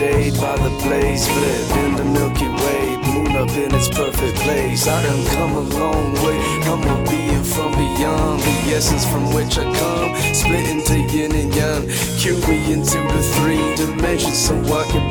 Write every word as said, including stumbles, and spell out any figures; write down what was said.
shade by the blaze, split in the Milky Way, moon up in its perfect place. I done come a long way, I'm a being from beyond, the essence from which I come, split into yin and yang, cue me into the three dimensions so I can